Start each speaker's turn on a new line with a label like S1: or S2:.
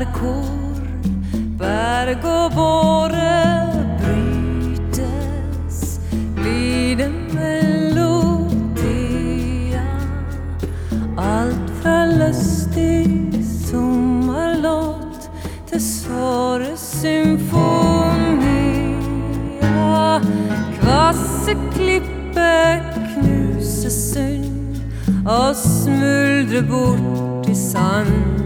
S1: hvor berg og båre brytes, blir det melodia. Alt fra lustig sommerlåt til såre symfonia. Kvasse klippe knuse sund og smuldre bort i sand.